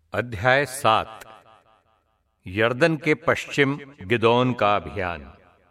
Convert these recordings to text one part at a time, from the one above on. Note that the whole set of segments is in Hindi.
अध्याय 7। यर्दन के पश्चिम गिदोन का अभियान।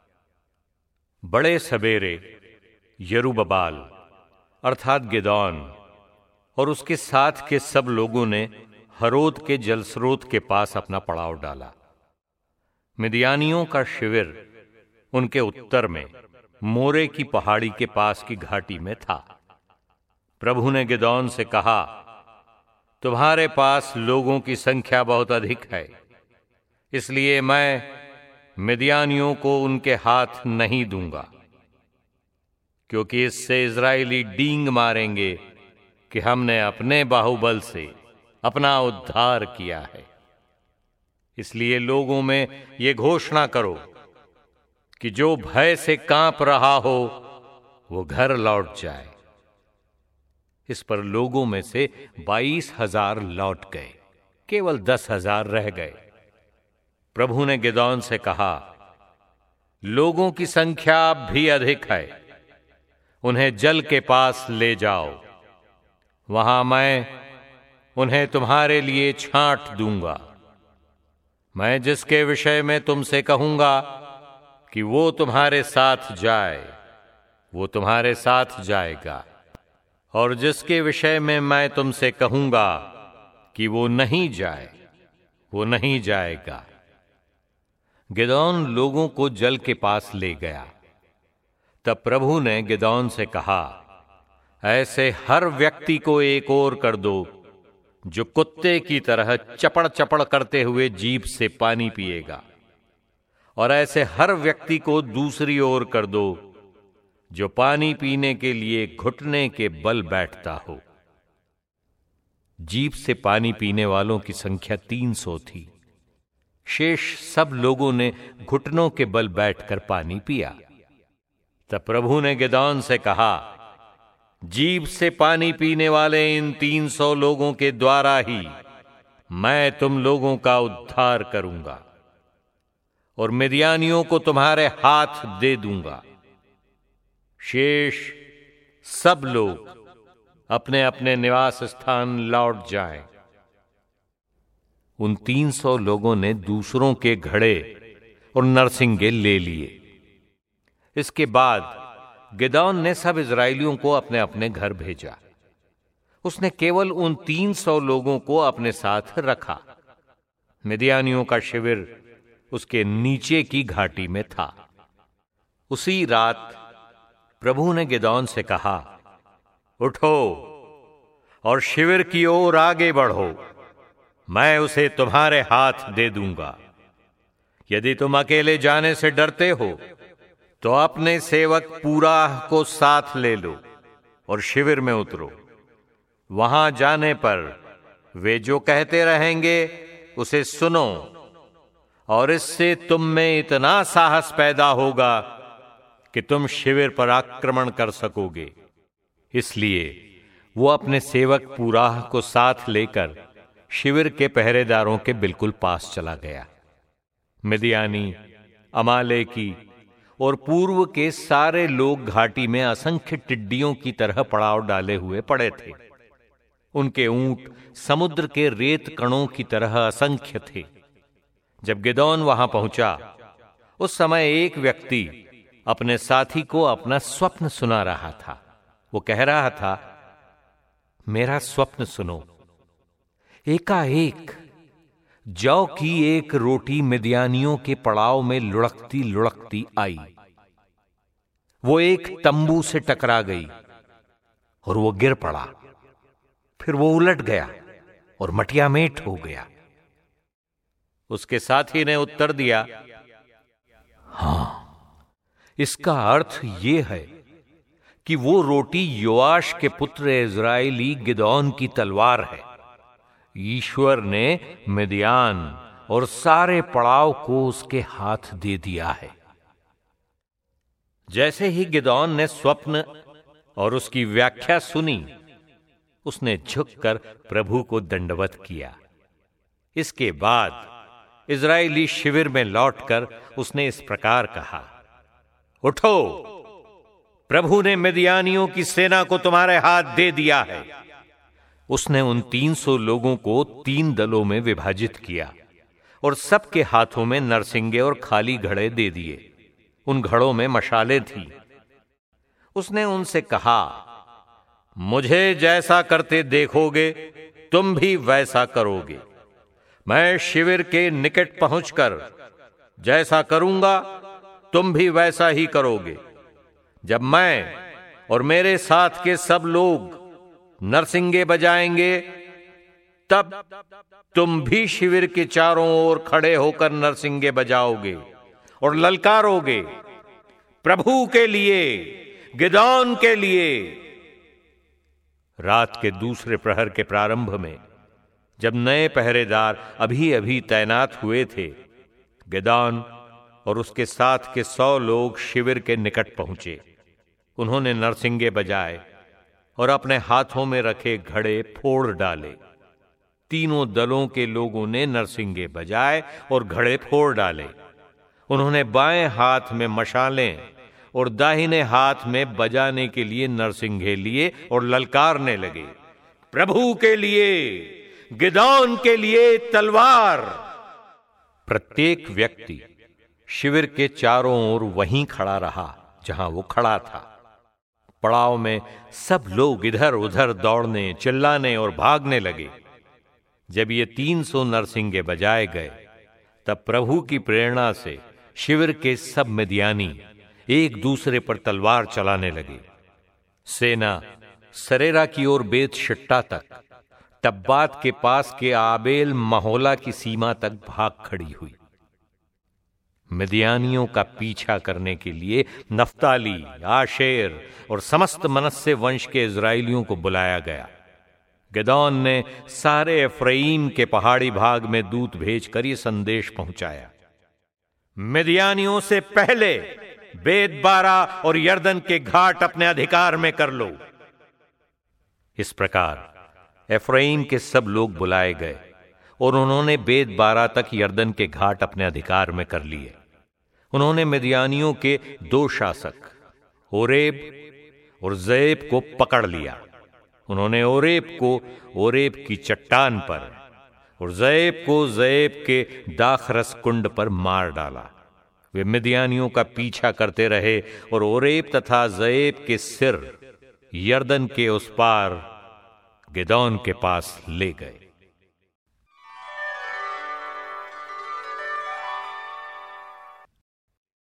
बड़े सवेरे यरूबबाल अर्थात गिदोन और उसके साथ के सब लोगों ने हरोद के जलस्रोत के पास अपना पड़ाव डाला। मिदियानियों का शिविर उनके उत्तर में मोरे की पहाड़ी के पास की घाटी में था। प्रभु ने गिदोन से कहा, तुम्हारे पास लोगों की संख्या बहुत अधिक है, इसलिए मैं मिदियानियों को उनके हाथ नहीं दूंगा, क्योंकि इससे इजरायली डींग मारेंगे कि हमने अपने बाहुबल से अपना उद्धार किया है। इसलिए लोगों में ये घोषणा करो कि जो भय से कांप रहा हो वो घर लौट जाए। इस पर लोगों में से 22,000 लौट गए, केवल 10,000 रह गए। प्रभु ने गिदोन से कहा, लोगों की संख्या अब भी अधिक है, उन्हें जल के पास ले जाओ, वहां मैं उन्हें तुम्हारे लिए छांट दूंगा। मैं जिसके विषय में तुमसे कहूंगा कि वो तुम्हारे साथ जाए, वो तुम्हारे साथ जाएगा, और जिसके विषय में मैं तुमसे कहूंगा कि वो नहीं जाए, वो नहीं जाएगा। गिदोन लोगों को जल के पास ले गया। तब प्रभु ने गिदोन से कहा, ऐसे हर व्यक्ति को एक ओर कर दो जो कुत्ते की तरह चपड़ चपड़ करते हुए जीभ से पानी पिएगा, और ऐसे हर व्यक्ति को दूसरी ओर कर दो जो पानी पीने के लिए घुटने के बल बैठता हो। जीभ से पानी पीने वालों की संख्या 300 थी। शेष सब लोगों ने घुटनों के बल बैठकर पानी पिया। तब प्रभु ने गिदोन से कहा, जीभ से पानी पीने वाले इन 300 लोगों के द्वारा ही मैं तुम लोगों का उद्धार करूंगा और मिदियानियों को तुम्हारे हाथ दे दूंगा। शेष सब लोग अपने अपने निवास स्थान लौट जाएं। उन 300 लोगों ने दूसरों के घड़े और नरसिंगे ले लिए। इसके बाद गिदोन ने सब इजरायलियों को अपने अपने घर भेजा। उसने केवल उन 300 लोगों को अपने साथ रखा। मिदियानियों का शिविर उसके नीचे की घाटी में था। उसी रात प्रभु ने गिदोन से कहा, उठो और शिविर की ओर आगे बढ़ो, मैं उसे तुम्हारे हाथ दे दूंगा। यदि तुम अकेले जाने से डरते हो तो अपने सेवक पूराह को साथ ले लो और शिविर में उतरो। वहां जाने पर वे जो कहते रहेंगे उसे सुनो, और इससे तुम में इतना साहस पैदा होगा कि तुम शिविर पर आक्रमण कर सकोगे। इसलिए वो अपने सेवक पूराह को साथ लेकर शिविर के पहरेदारों के बिल्कुल पास चला गया। मिदियानी, अमालेकी और पूर्व के सारे लोग घाटी में असंख्य टिड्डियों की तरह पड़ाव डाले हुए पड़े थे। उनके ऊंट समुद्र के रेत कणों की तरह असंख्य थे। जब गिदोन वहां पहुंचा, उस समय एक व्यक्ति अपने साथी को अपना स्वप्न सुना रहा था। वो कह रहा था, मेरा स्वप्न सुनो। एकाएक जौ की एक रोटी मिदियानियों के पड़ाव में लुढ़कती लुढ़कती आई। वो एक तंबू से टकरा गई और वो गिर पड़ा। फिर वो उलट गया और मटियामेट हो गया। उसके साथी ने उत्तर दिया, हां, इसका अर्थ ये है कि वो रोटी योआश के पुत्र इज़राइली गिदोन की तलवार है। ईश्वर ने मिदियान और सारे पड़ाव को उसके हाथ दे दिया है। जैसे ही गिदोन ने स्वप्न और उसकी व्याख्या सुनी, उसने झुककर प्रभु को दंडवत किया। इसके बाद इज़राइली शिविर में लौटकर उसने इस प्रकार कहा, उठो, प्रभु ने मिदियानियों की सेना को तुम्हारे हाथ दे दिया है। उसने उन 300 लोगों को 3 दलों में विभाजित किया और सबके हाथों में नरसिंगे और खाली घड़े दे दिए। उन घड़ों में मशालें थी। उसने उनसे कहा, मुझे जैसा करते देखोगे तुम भी वैसा करोगे। मैं शिविर के निकट पहुंचकर जैसा करूंगा तुम भी वैसा ही करोगे। जब मैं और मेरे साथ के सब लोग नरसिंगे बजाएंगे तब तुम भी शिविर के चारों ओर खड़े होकर नरसिंगे बजाओगे और ललकारोगे, प्रभु के लिए, गिदोन के लिए। रात के दूसरे प्रहर के प्रारंभ में, जब नए पहरेदार अभी अभी तैनात हुए थे, गिदोन और उसके साथ के 100 लोग शिविर के निकट पहुंचे। उन्होंने नरसिंगे बजाए और अपने हाथों में रखे घड़े फोड़ डाले। तीनों दलों के लोगों ने नरसिंगे बजाए और घड़े फोड़ डाले। उन्होंने बाएं हाथ में मशालें और दाहिने हाथ में बजाने के लिए नरसिंगे लिए और ललकारने लगे, प्रभु के लिए, गिदोन के लिए तलवार। प्रत्येक व्यक्ति शिविर के चारों ओर वहीं खड़ा रहा जहां वो खड़ा था। पड़ाव में सब लोग इधर उधर दौड़ने, चिल्लाने और भागने लगे। जब ये 300 नरसिंगे बजाए गए तब प्रभु की प्रेरणा से शिविर के सब मिद्यानी एक दूसरे पर तलवार चलाने लगे। सेना सरेरा की ओर बेत शिट्टा तक, टब्बात के पास के आबेल महोला की सीमा तक भाग खड़ी हुई। मिद्यानियों का पीछा करने के लिए नफ्ताली, आशेर और समस्त मनस्से वंश के इजराइलियों को बुलाया गया। गिदोन ने सारे एफ्राइम के पहाड़ी भाग में दूत भेजकर यह संदेश पहुंचाया, मिद्यानियों से पहले बेतबारा और यरदन के घाट अपने अधिकार में कर लो। इस प्रकार एफ्राइम के सब लोग बुलाए गए और उन्होंने बेतबारा तक यरदन के घाट अपने अधिकार में कर लिए। उन्होंने मिद्यानियों के 2 शासक ओरेब और ज़ेब को पकड़ लिया। उन्होंने ओरेब को ओरेब की चट्टान पर और ज़ेब को ज़ेब के दाखरस कुंड पर मार डाला। वे मिद्यानियों का पीछा करते रहे और ओरेब तथा ज़ेब के सिर यरदन के उस पार गिदोन के पास ले गए।